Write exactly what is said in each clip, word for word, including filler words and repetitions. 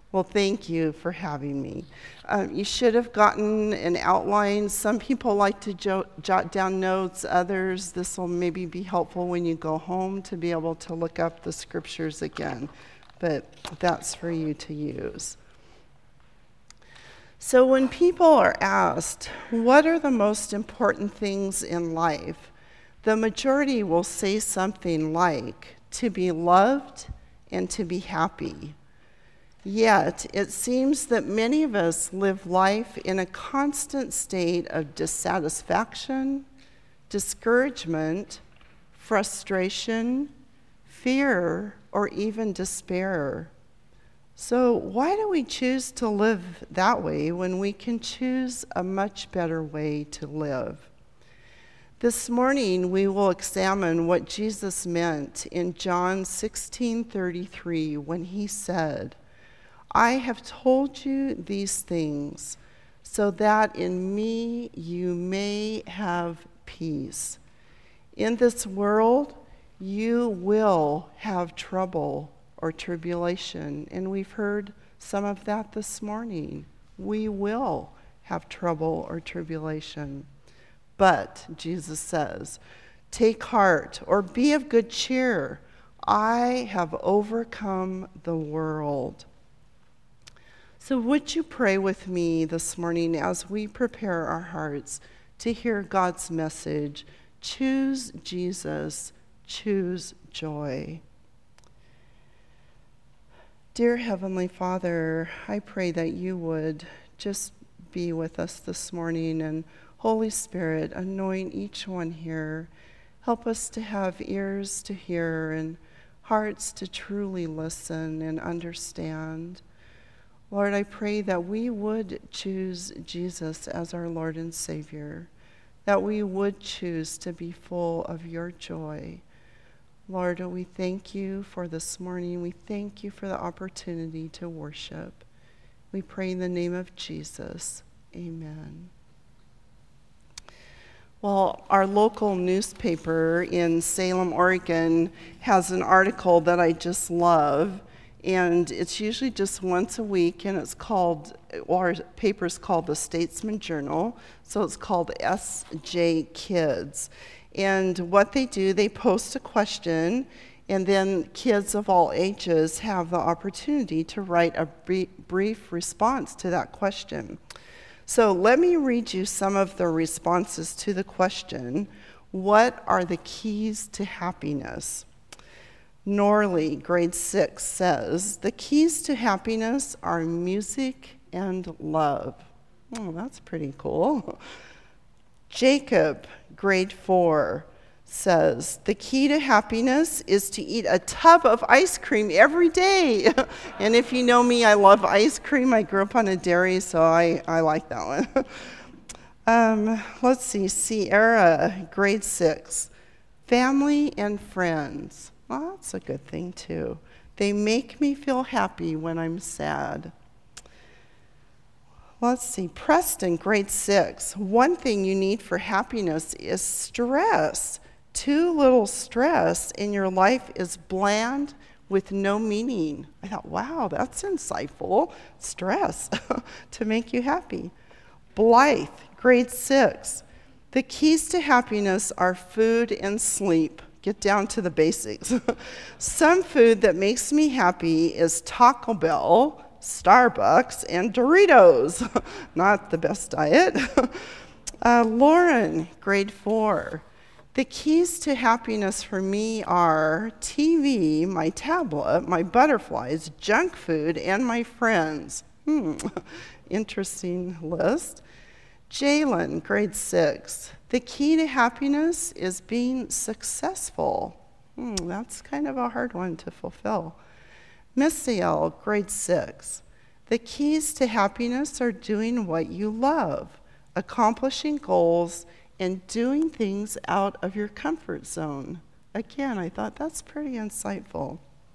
Well, thank you for having me. Um, you should have gotten an outline. Some people like to jo- jot down notes. Others, this will maybe be helpful when you go home to be able to look up the scriptures again. But that's for you to use. So when people are asked, what are the most important things in life? The majority will say something like, to be loved and to be happy. Yet, it seems that many of us live life in a constant state of dissatisfaction, discouragement, frustration, fear, or even despair. So why do we choose to live that way when we can choose a much better way to live? This morning, we will examine what Jesus meant in John sixteen thirty-three when he said, I have told you these things so that in me you may have peace. In this world, you will have trouble or tribulation, and we've heard some of that this morning. We will have trouble or tribulation. But, Jesus says, take heart or be of good cheer. I have overcome the world. So would you pray with me this morning as we prepare our hearts to hear God's message? Choose Jesus, choose joy. Dear Heavenly Father, I pray that you would just be with us this morning, and Holy Spirit, anoint each one here. Help us to have ears to hear and hearts to truly listen and understand. Lord, I pray that we would choose Jesus as our Lord and Savior, that we would choose to be full of your joy. Lord, we thank you for this morning. We thank you for the opportunity to worship. We pray in the name of Jesus. Amen. Well, our local newspaper in Salem, Oregon has an article that I just love. And it's usually just once a week, and it's called, or our paper's called the Statesman Journal, so it's called S J Kids. And what they do, they post a question, and then kids of all ages have the opportunity to write a brief response to that question. So let me read you some of the responses to the question, what are the keys to happiness? Norley, grade six, says, the keys to happiness are music and love. Oh, that's pretty cool. Jacob, grade four, says, the key to happiness is to eat a tub of ice cream every day. And if you know me, I love ice cream. I grew up on a dairy, so I, I like that one. um, let's see, Sierra, grade six, family and friends. Well, that's a good thing, too. They make me feel happy when I'm sad. Let's see, Preston, grade six. One thing you need for happiness is stress. Too little stress in your life is bland with no meaning. I thought, wow, that's insightful. Stress to make you happy. Blythe, grade six. The keys to happiness are food and sleep. Get down to the basics. Some food that makes me happy is Taco Bell, Starbucks, and Doritos. Not the best diet. uh, Lauren, grade four. The keys to happiness for me are T V, my tablet, my butterflies, junk food, and my friends. Hmm, interesting list. Jalen, grade six. The key to happiness is being successful. Hmm, that's kind of a hard one to fulfill. Misael, grade six. The keys to happiness are doing what you love, accomplishing goals, and doing things out of your comfort zone. Again, I thought that's pretty insightful.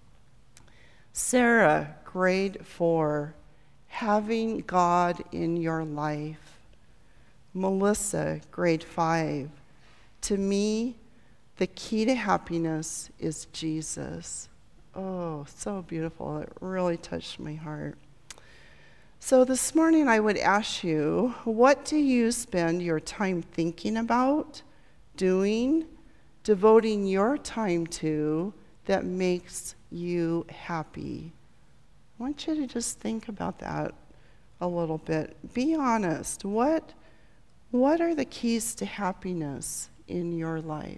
Sarah, grade four. Having God in your life. Melissa, grade five. To me, the key to happiness is Jesus. Oh, so beautiful. It really touched my heart. So this morning I would ask you, what do you spend your time thinking about, doing, devoting your time to that makes you happy? I want you to just think about that a little bit. Be honest. What, what are the keys to happiness in your life?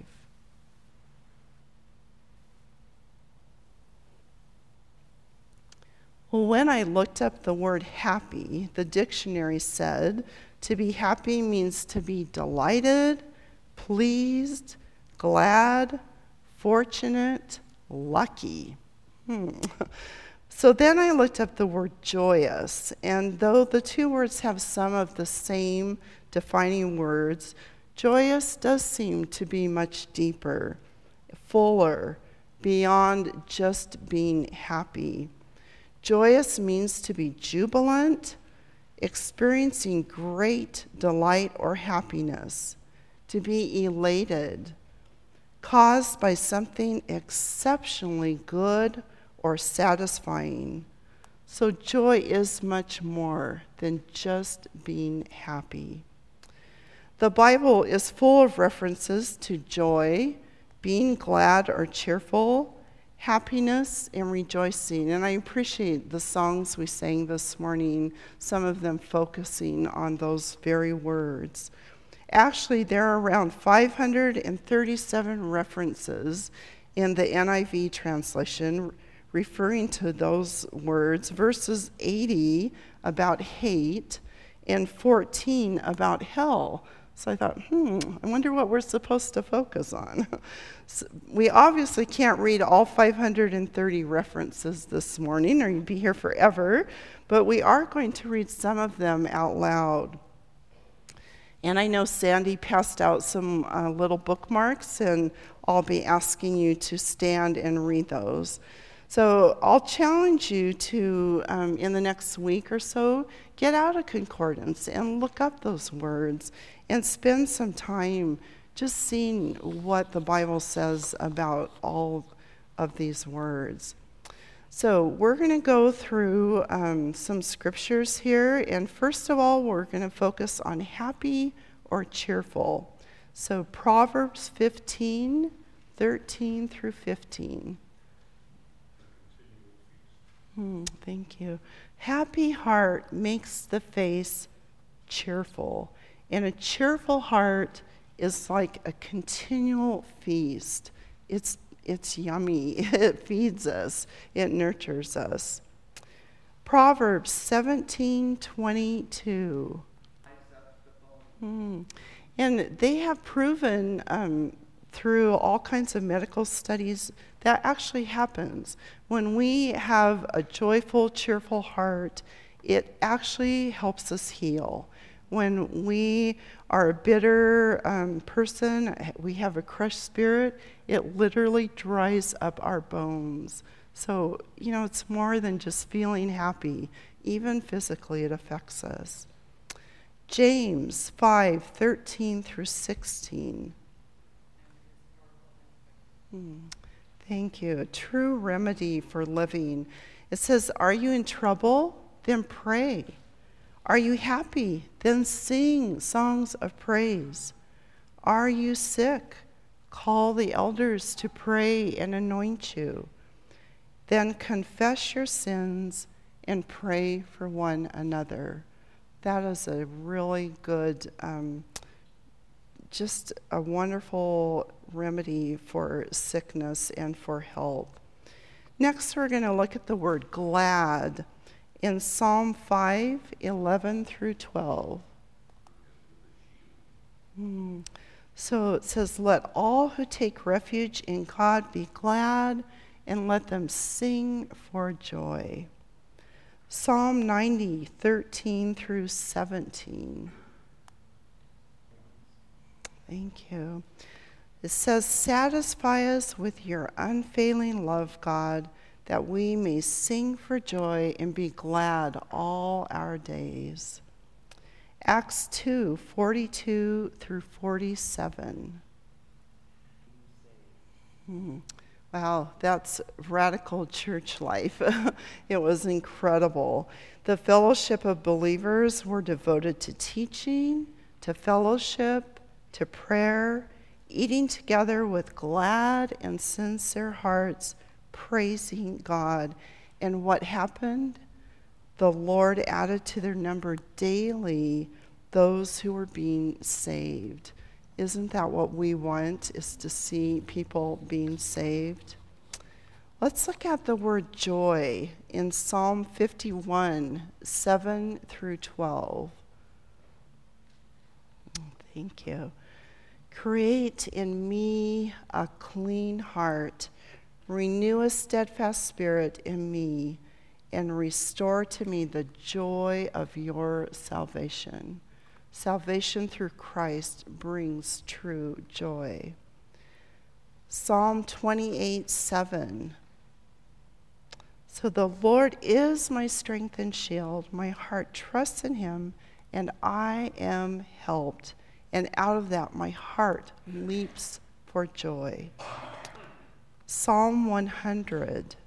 Well, when I looked up the word happy, the dictionary said to be happy means to be delighted, pleased, glad, fortunate, lucky. Hmm. So then I looked up the word joyous, and though the two words have some of the same defining words, joyous does seem to be much deeper, fuller, beyond just being happy. Joyous means to be jubilant, experiencing great delight or happiness, to be elated, caused by something exceptionally good or satisfying. So joy is much more than just being happy. The Bible is full of references to joy, being glad or cheerful, happiness and rejoicing. And I appreciate the songs we sang this morning, some of them focusing on those very words. Actually, there are around five hundred thirty-seven references in the N I V translation referring to those words, verses eighty about hate and fourteen about hell. So I thought, hmm, I wonder what we're supposed to focus on. So we obviously can't read all five hundred thirty references this morning, or you'd be here forever, but we are going to read some of them out loud. And I know Sandy passed out some uh, little bookmarks, and I'll be asking you to stand and read those. So I'll challenge you to, um, in the next week or so, get out a concordance and look up those words and spend some time just seeing what the Bible says about all of these words. So we're going to go through um, some scriptures here, and first of all, we're going to focus on happy or cheerful. So Proverbs fifteen, thirteen through fifteen. Hmm, thank you. Happy heart makes the face cheerful, and a cheerful heart is like a continual feast. It's it's yummy. It feeds us. It nurtures us. Proverbs seventeen twenty-two. Hmm. And they have proven um, through all kinds of medical studies that actually happens. When we have a joyful, cheerful heart, it actually helps us heal. When we are a bitter um, person, we have a crushed spirit, it literally dries up our bones. So, you know, it's more than just feeling happy. Even physically, it affects us. James five, thirteen through sixteen. Hmm. Thank you. A true remedy for living. It says, are you in trouble? Then pray. Are you happy? Then sing songs of praise. Are you sick? Call the elders to pray and anoint you. Then confess your sins and pray for one another. That is a really good, um, just a wonderful remedy for sickness and for health. Next, we're going to look at the word glad in Psalm five, eleven through twelve. Hmm. So it says, let all who take refuge in God be glad, and let them sing for joy. Psalm ninety, thirteen through seventeen. Thank you. It says, satisfy us with your unfailing love, God, that we may sing for joy and be glad all our days. Acts two, forty-two through forty-seven. Hmm. Wow, that's radical church life. It was incredible. The fellowship of believers were devoted to teaching, to fellowship, to prayer, eating together with glad and sincere hearts, praising God. And what happened? The Lord added to their number daily those who were being saved. Isn't that what we want, is to see people being saved? Let's look at the word joy in Psalm fifty-one, seven through twelve. Thank you. Create in me a clean heart, renew a steadfast spirit in me, and restore to me the joy of your salvation. Salvation through Christ brings true joy. Psalm twenty-eight, seven. So the Lord is my strength and shield. My heart trusts in him, and I am helped. And out of that, my heart leaps for joy. Psalm one hundred.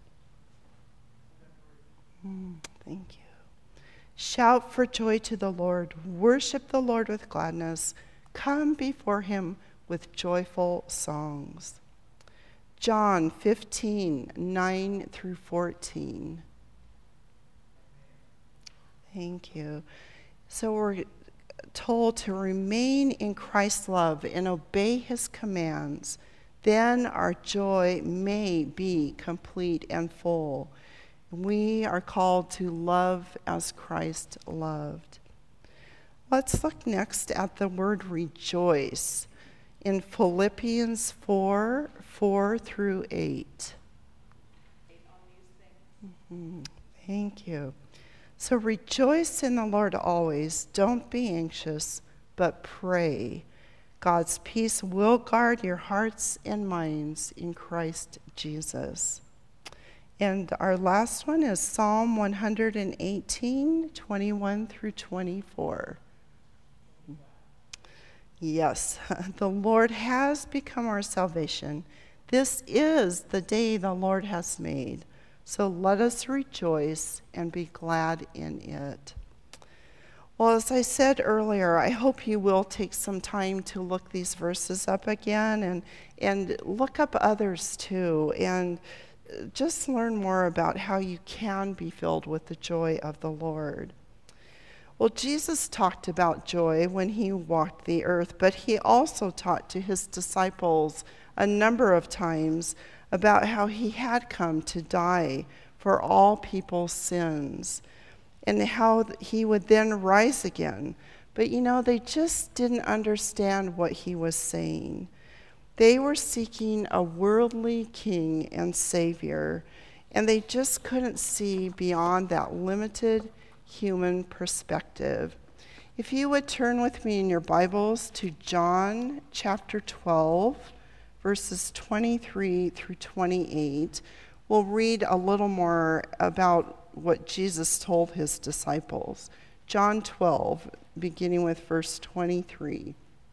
Mm, thank you. Shout for joy to the Lord. Worship the Lord with gladness. Come before him with joyful songs. John fifteen, nine through fourteen. Thank you. So we're told to remain in Christ's love and obey his commands. Then our joy may be complete and full. We are called to love as Christ loved. Let's look next at the word rejoice in Philippians four, four through eight. Mm-hmm. Thank you. So rejoice in the Lord always. Don't be anxious, but pray. God's peace will guard your hearts and minds in Christ Jesus. And our last one is Psalm one eighteen, twenty-one through twenty-four. Yes, the Lord has become our salvation. This is the day the Lord has made. So let us rejoice and be glad in it. Well, as I said earlier, I hope you will take some time to look these verses up again and, and look up others too, and just learn more about how you can be filled with the joy of the Lord. Well, Jesus talked about joy when he walked the earth, but he also taught to his disciples a number of times about how he had come to die for all people's sins and how he would then rise again. But you know, they just didn't understand what he was saying. They were seeking a worldly king and savior, and they just couldn't see beyond that limited human perspective. If you would turn with me in your Bibles to John chapter twelve, verses twenty-three through twenty-eight, we'll read a little more about what Jesus told his disciples. John twelve, beginning with verse twenty-three.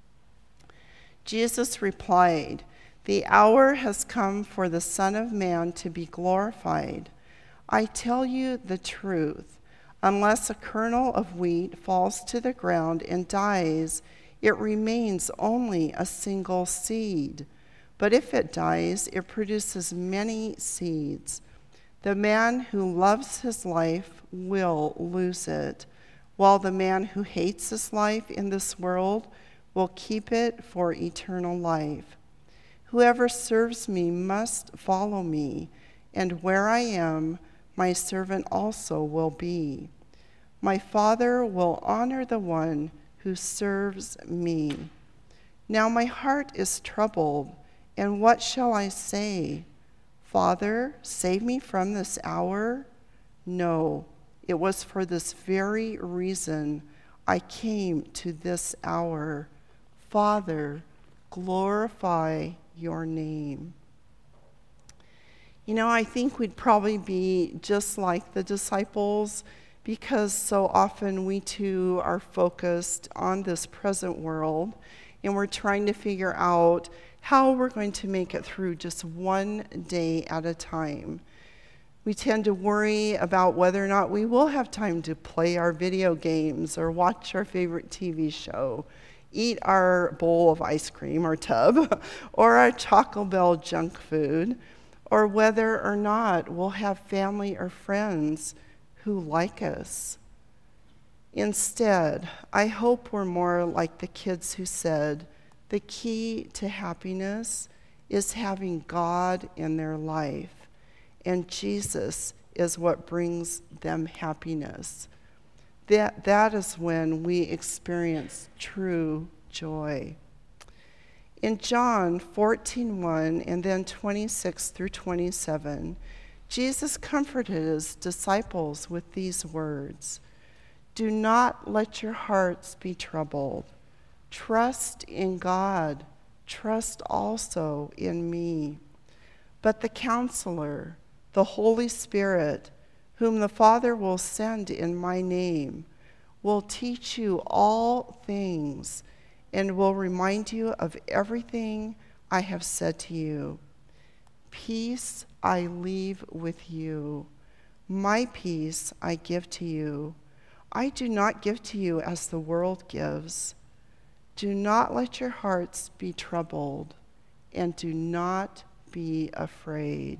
Jesus replied, "The hour has come for the Son of Man to be glorified. I tell you the truth, unless a kernel of wheat falls to the ground and dies, it remains only a single seed. But if it dies, it produces many seeds. The man who loves his life will lose it, while the man who hates his life in this world will keep it for eternal life. Whoever serves me must follow me, and where I am, my servant also will be. My Father will honor the one who serves me. Now my heart is troubled, and what shall I say? Father, save me from this hour? No, it was for this very reason I came to this hour. Father, glorify your name." You know, I think we'd probably be just like the disciples, because so often we too are focused on this present world, and we're trying to figure out how we're going to make it through just one day at a time. We tend to worry about whether or not we will have time to play our video games or watch our favorite T V show, eat our bowl of ice cream or tub, or our Taco Bell junk food, or whether or not we'll have family or friends who like us. Instead, I hope we're more like the kids who said, the key to happiness is having God in their life, and Jesus is what brings them happiness. That, that is when we experience true joy. In John fourteen one and then twenty-six through twenty-seven, Jesus comforted his disciples with these words, "Do not let your hearts be troubled. Trust in God. Trust also in me. But the Counselor, the Holy Spirit, whom the Father will send in my name, will teach you all things and will remind you of everything I have said to you. Peace I leave with you. My peace I give to you. I do not give to you as the world gives. Do not let your hearts be troubled, and do not be afraid."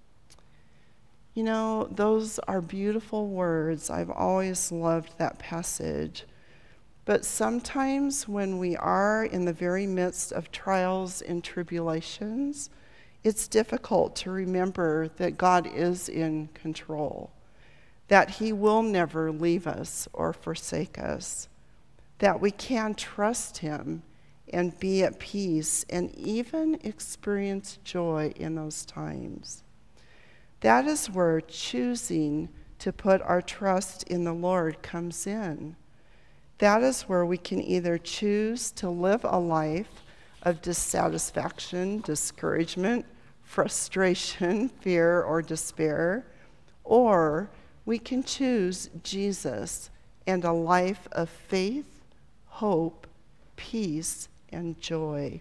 You know, those are beautiful words. I've always loved that passage. But sometimes when we are in the very midst of trials and tribulations, it's difficult to remember that God is in control, that he will never leave us or forsake us, that we can trust him and be at peace and even experience joy in those times. That is where choosing to put our trust in the Lord comes in. That is where we can either choose to live a life of dissatisfaction, discouragement, frustration, fear, or despair, or we can choose Jesus and a life of faith, hope, peace, and joy.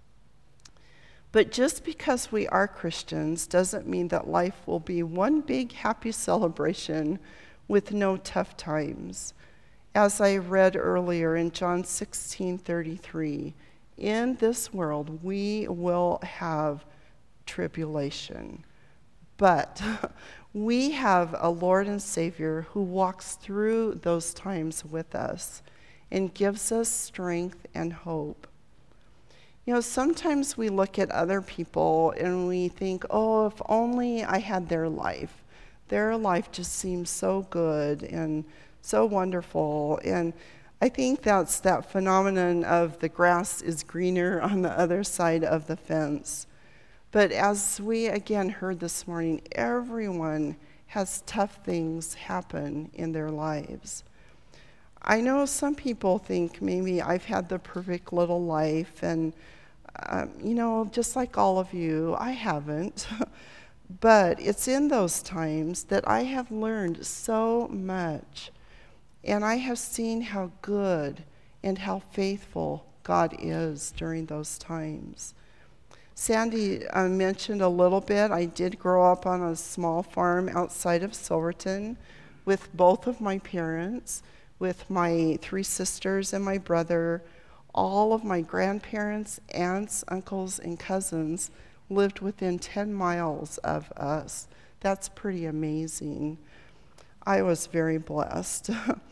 But just because we are Christians doesn't mean that life will be one big happy celebration with no tough times. As I read earlier in John sixteen thirty-three, in this world we will have tribulation, but we have a Lord and Savior who walks through those times with us and gives us strength and hope. You know, sometimes we look at other people and we think, oh, if only I had their life. Their life just seems so good and so wonderful. And I think that's that phenomenon of the grass is greener on the other side of the fence. But as we again heard this morning, everyone has tough things happen in their lives. I know some people think maybe I've had the perfect little life, and um, you know, just like all of you, I haven't. But it's in those times that I have learned so much, and I have seen how good and how faithful God is during those times. Sandy uh, mentioned a little bit, I did grow up on a small farm outside of Silverton with both of my parents, with my three sisters and my brother. All of my grandparents, aunts, uncles, and cousins lived within ten miles of us. That's pretty amazing. I was very blessed.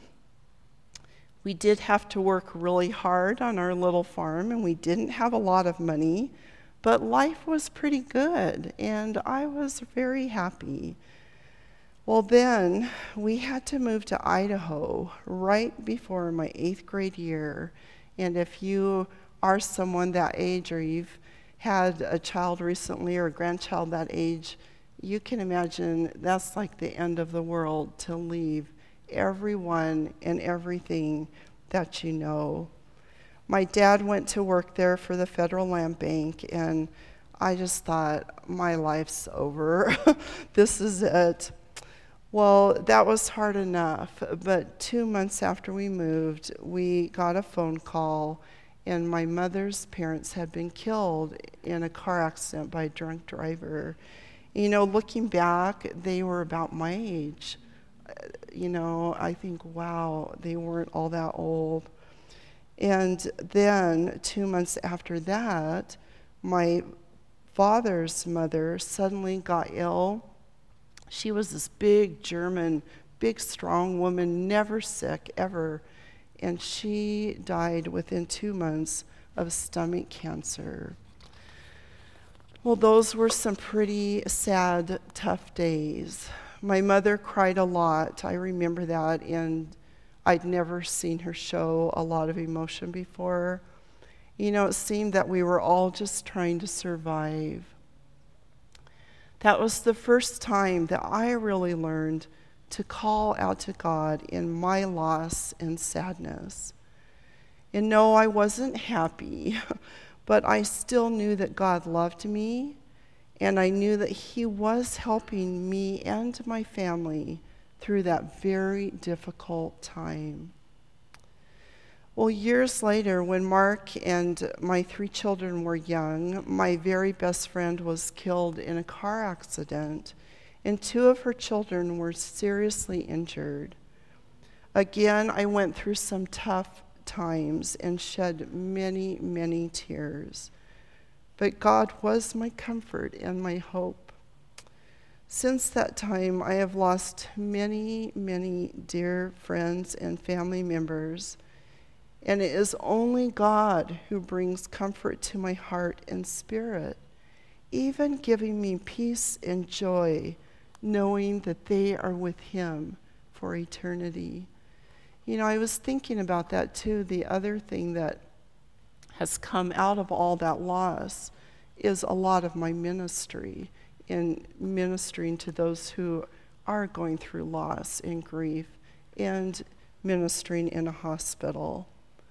We did have to work really hard on our little farm, and we didn't have a lot of money, but life was pretty good, and I was very happy. Well, then we had to move to Idaho right before my eighth grade year. And if you are someone that age, or you've had a child recently or a grandchild that age, you can imagine that's like the end of the world, to leave everyone and everything that you know. My dad went to work there for the Federal Land Bank, and I just thought, my life's over. This is it. Well, that was hard enough, but two months after we moved, we got a phone call, and my mother's parents had been killed in a car accident by a drunk driver. You know, looking back, they were about my age. You know, I think, wow, they weren't all that old. And then, two months after that, my father's mother suddenly got ill. She was this big German, big, strong woman, never sick, ever. And she died within two months of stomach cancer. Well, those were some pretty sad, tough days. My mother cried a lot. I remember that, and I'd never seen her show a lot of emotion before. You know, it seemed that we were all just trying to survive. That was the first time that I really learned to call out to God in my loss and sadness. And no, I wasn't happy, but I still knew that God loved me, and I knew that He was helping me and my family through that very difficult time. Well, years later, when Mark and my three children were young, my very best friend was killed in a car accident, and two of her children were seriously injured. Again, I went through some tough times and shed many, many tears. But God was my comfort and my hope. Since that time, I have lost many, many dear friends and family members, and it is only God who brings comfort to my heart and spirit, even giving me peace and joy, knowing that they are with Him for eternity. You know, I was thinking about that too. The other thing that has come out of all that loss is a lot of my ministry in ministering to those who are going through loss and grief and ministering in a hospital.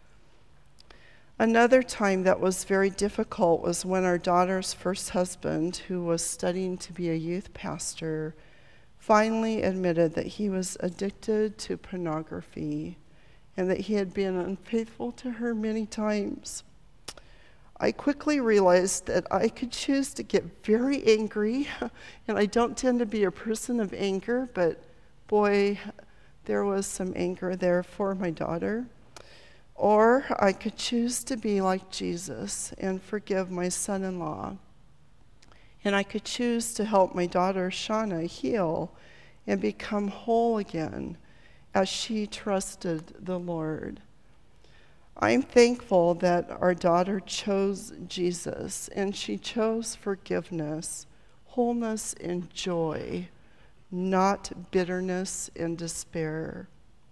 Another time that was very difficult was when our daughter's first husband, who was studying to be a youth pastor, finally admitted that he was addicted to pornography and that he had been unfaithful to her many times. I quickly realized that I could choose to get very angry, and I don't tend to be a person of anger, but boy, there was some anger there for my daughter. Or I could choose to be like Jesus and forgive my son-in-law. And I could choose to help my daughter Shauna heal and become whole again as she trusted the Lord. I'm thankful that our daughter chose Jesus, and she chose forgiveness, wholeness, and joy, not bitterness and despair.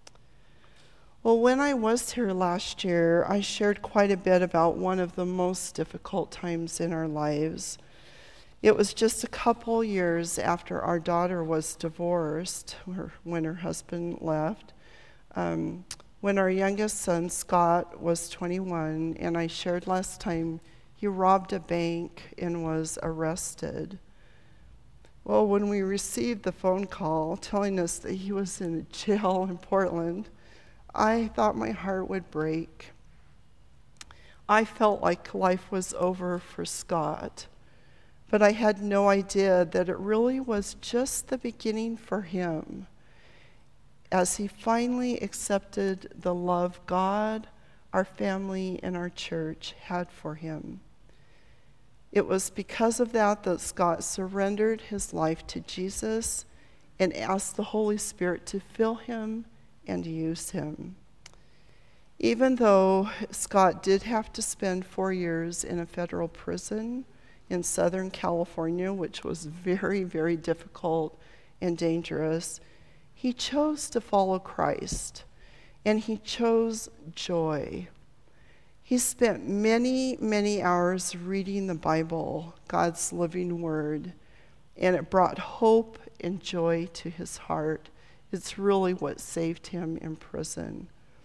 Well, when I was here last year, I shared quite a bit about one of the most difficult times in our lives. It was just a couple years after our daughter was divorced, or when her husband left, um, when our youngest son, Scott, was twenty-one, and I shared last time he robbed a bank and was arrested. Well, when we received the phone call telling us that he was in a jail in Portland, I thought my heart would break. I felt like life was over for Scott, but I had no idea that it really was just the beginning for him, as he finally accepted the love God, our family, and our church had for him. It was because of that that Scott surrendered his life to Jesus and asked the Holy Spirit to fill him and use him. Even though Scott did have to spend four years in a federal prison in Southern California, which was very, very difficult and dangerous, he chose to follow Christ, and he chose joy. He spent many, many hours reading the Bible, God's living word, and it brought hope and joy to his heart. It's really what saved him in prison.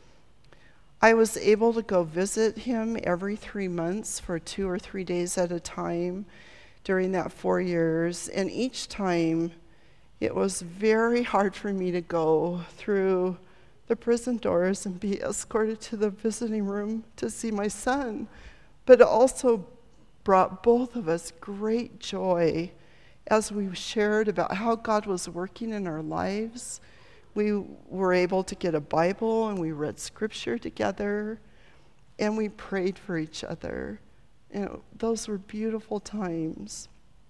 I was able to go visit him every three months for two or three days at a time during that four years, and each time it was very hard for me to go through the prison doors and be escorted to the visiting room to see my son. But it also brought both of us great joy as we shared about how God was working in our lives. We were able to get a Bible and we read scripture together and we prayed for each other. You know, those were beautiful times.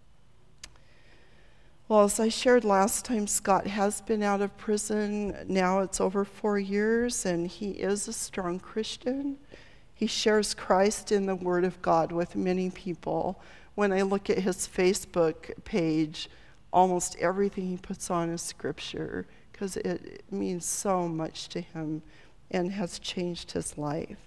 Well, as I shared last time, Scott has been out of prison. Now it's over four years, and he is a strong Christian. He shares Christ in the Word of God with many people. When I look at his Facebook page, almost everything he puts on is scripture, because it, it means so much to him and has changed his life.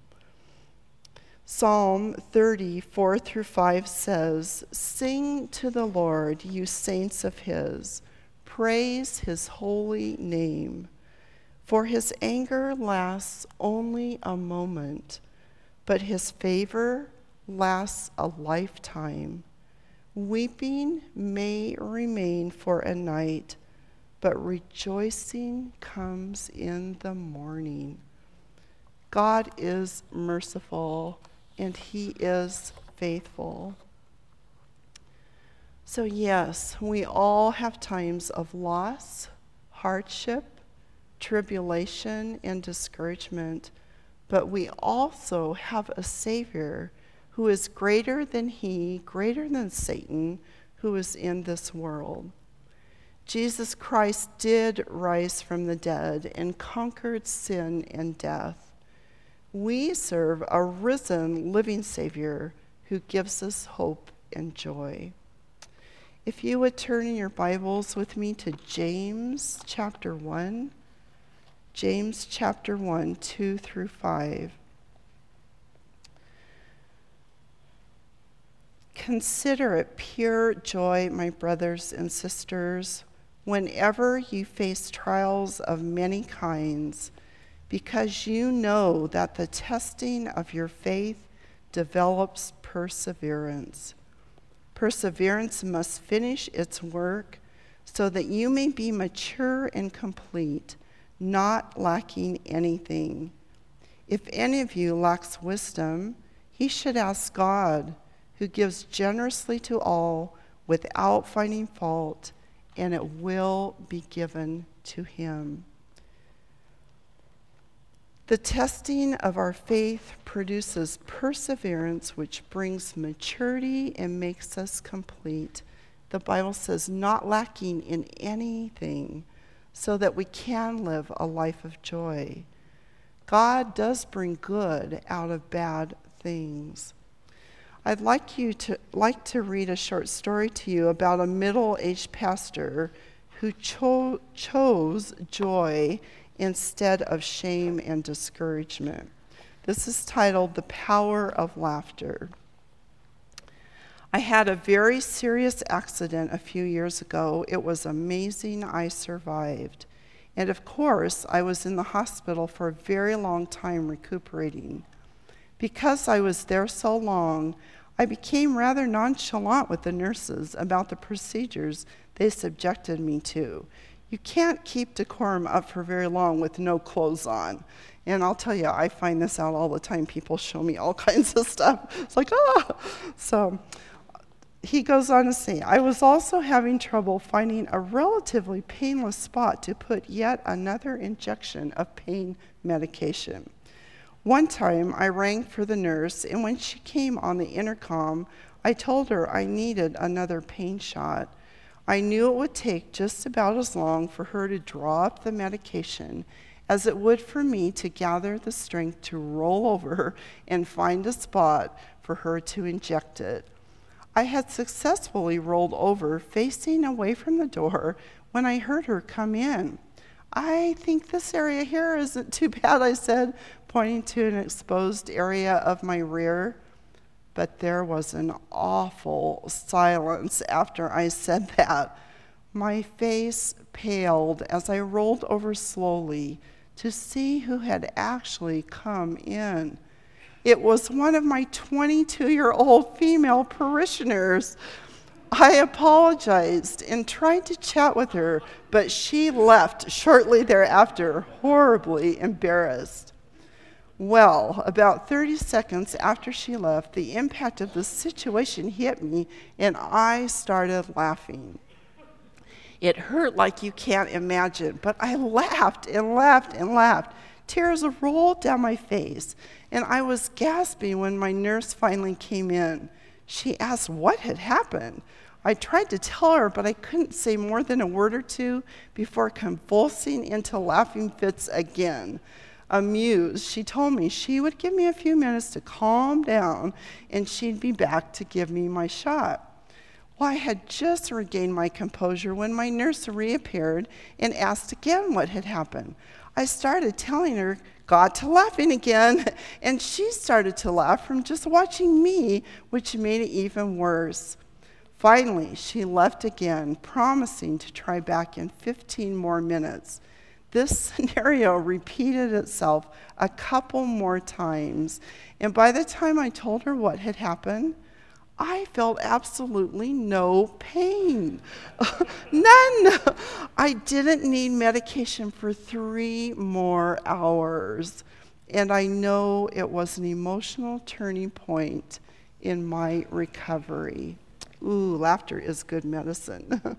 Psalm thirty, four through five says, "Sing to the Lord, you saints of his. Praise his holy name. For his anger lasts only a moment, but his favor lasts a lifetime. Weeping may remain for a night, but rejoicing comes in the morning." God is merciful, and he is faithful. So yes, we all have times of loss, hardship, tribulation, and discouragement, but we also have a Savior who is greater than he, greater than Satan, who is in this world. Jesus Christ did rise from the dead and conquered sin and death. We serve a risen, living Savior who gives us hope and joy. If you would turn in your Bibles with me to James chapter one, James chapter one, two through five. "Consider it pure joy, my brothers and sisters, whenever you face trials of many kinds, because you know that the testing of your faith develops perseverance. Perseverance must finish its work so that you may be mature and complete, not lacking anything. If any of you lacks wisdom, he should ask God, who gives generously to all without finding fault, and it will be given to him." The testing of our faith produces perseverance, which brings maturity and makes us complete. The Bible says, not lacking in anything, so that we can live a life of joy. God does bring good out of bad things. I'd like you to like to read a short story to you about a middle-aged pastor who cho- chose joy instead of shame and discouragement. This is titled "The Power of Laughter." "I had a very serious accident a few years ago. It was amazing I survived. And of course, I was in the hospital for a very long time recuperating. Because I was there so long, I became rather nonchalant with the nurses about the procedures they subjected me to. You can't keep decorum up for very long with no clothes on. And I'll tell you, I find this out all the time. People show me all kinds of stuff. It's like, ah! So he goes on to say, "I was also having trouble finding a relatively painless spot to put yet another injection of pain medication. One time I rang for the nurse, and when she came on the intercom, I told her I needed another pain shot. I knew it would take just about as long for her to draw up the medication as it would for me to gather the strength to roll over and find a spot for her to inject it. I had successfully rolled over, facing away from the door, when I heard her come in. 'I think this area here isn't too bad,' I said, pointing to an exposed area of my rear. But there was an awful silence after I said that. My face paled as I rolled over slowly to see who had actually come in. It was one of my twenty-two-year-old female parishioners. I apologized and tried to chat with her, but she left shortly thereafter, horribly embarrassed. Well, about thirty seconds after she left, the impact of the situation hit me, and I started laughing. It hurt like you can't imagine, but I laughed and laughed and laughed. Tears rolled down my face, and I was gasping when my nurse finally came in. She asked what had happened. I tried to tell her, but I couldn't say more than a word or two before convulsing into laughing fits again. Amused, she told me she would give me a few minutes to calm down, and she'd be back to give me my shot. Well, I had just regained my composure when my nurse reappeared and asked again what had happened. I started telling her, got to laughing again, and she started to laugh from just watching me, which made it even worse. Finally, she left again, promising to try back in fifteen more minutes. This scenario repeated itself a couple more times, and by the time I told her what had happened, I felt absolutely no pain. None. I didn't need medication for three more hours. And I know it was an emotional turning point in my recovery. Ooh, laughter is good medicine.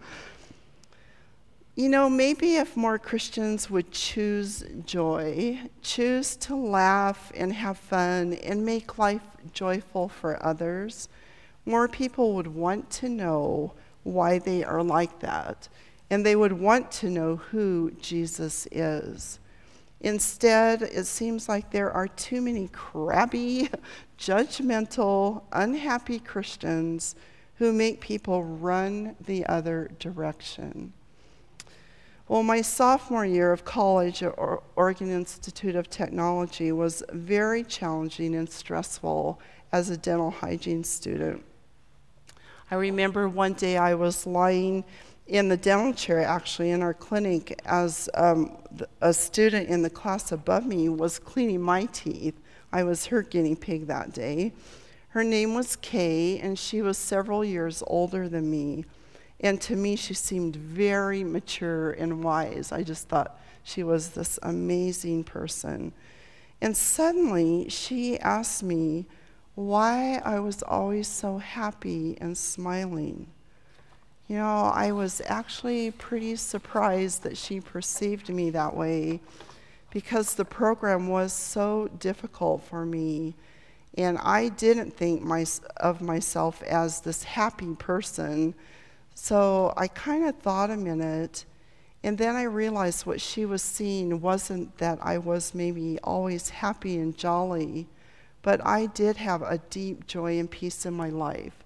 You know, maybe if more Christians would choose joy, choose to laugh and have fun and make life joyful for others, more people would want to know why they are like that, and they would want to know who Jesus is. Instead, it seems like there are too many crabby, judgmental, unhappy Christians who make people run the other direction. Well, my sophomore year of college at Oregon Institute of Technology was very challenging and stressful as a dental hygiene student. I remember one day I was lying in the dental chair, actually, in our clinic, as um, a student in the class above me was cleaning my teeth. I was her guinea pig that day. Her name was Kay, and she was several years older than me. And to me, she seemed very mature and wise. I just thought she was this amazing person. And suddenly, she asked me why I was always so happy and smiling. You know, I was actually pretty surprised that she perceived me that way, because the program was so difficult for me, and I didn't think my, of myself as this happy person. So I kind of thought a minute, and then I realized what she was seeing wasn't that I was maybe always happy and jolly, but I did have a deep joy and peace in my life.